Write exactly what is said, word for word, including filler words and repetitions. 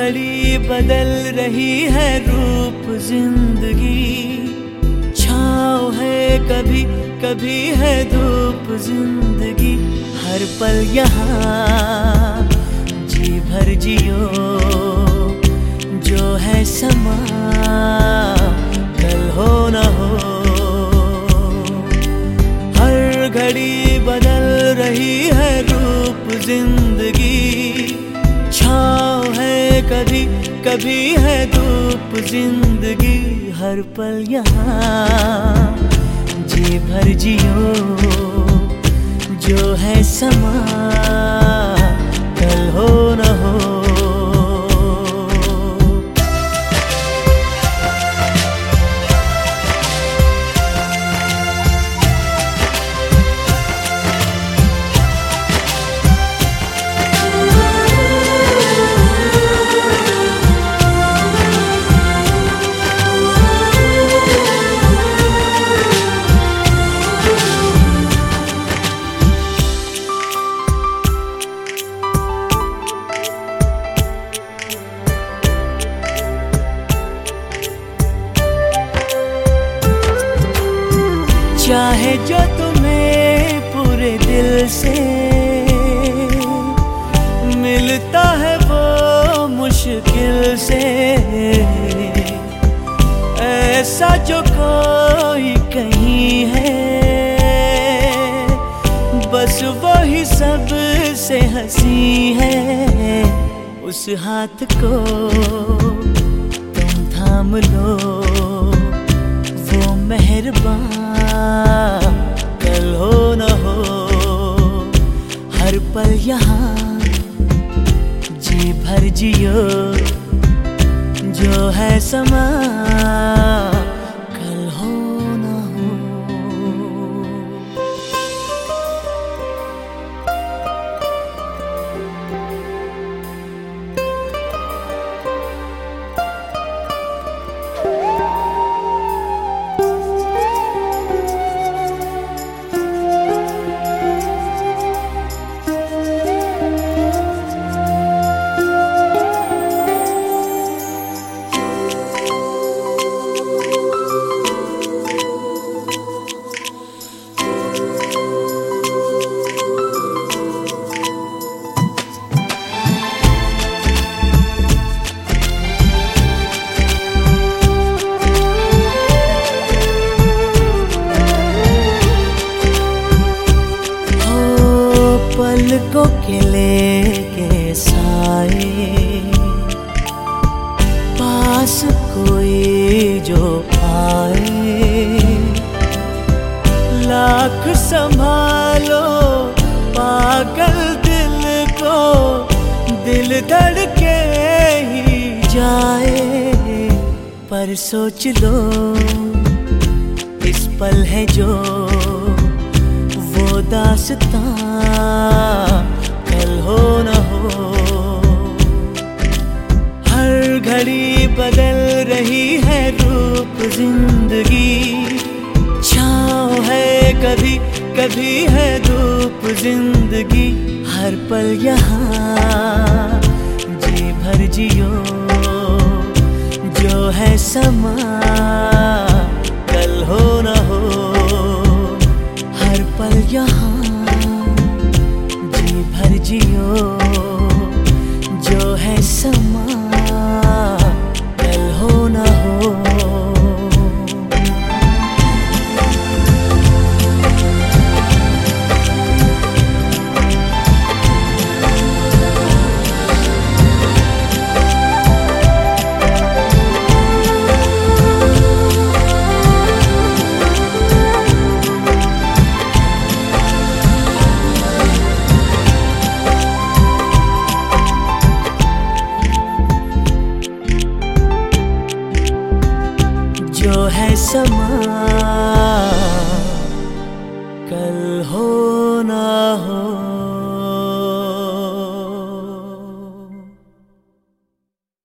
घड़ी बदल रही है रूप जिंदगी, छाँव है कभी कभी है धूप जिंदगी। हर पल यहाँ जी भर जियो, जो है समा कल हो न हो। हर घड़ी बदल रही है रूप जिंदगी, छाँव है कभी कभी है धूप जिंदगी। हर पल यहाँ जी भर जियो, जो है समा कल हो न हो। चाहे जो तुम्हें पूरे दिल से मिलता है वो मुश्किल से, ऐसा जो कोई कहीं है बस वही सबसे हंसी है। उस हाथ को तुम थाम लो, वो मेहरबान कल हो न हो। हर पल यहाँ जी भर जियो, जो है समा कल हो न हो। पलकों के लेके साए, पास कोई जो आए। लाख संभालो पागल दिल को, दिल धड़के ही जाए। पर सोच लो इस पल है जो वो दास्तां कल हो न हो। हर घड़ी बदल रही है रूप जिंदगी, छाँव है कभी कभी है धूप जिंदगी। हर पल यहाँ जी भर जियो, जो है समा कल हो न हो। हर पल यहाँ जी भर जियो, जो है समा कल हो न हो। जो है समा कल हो न हो।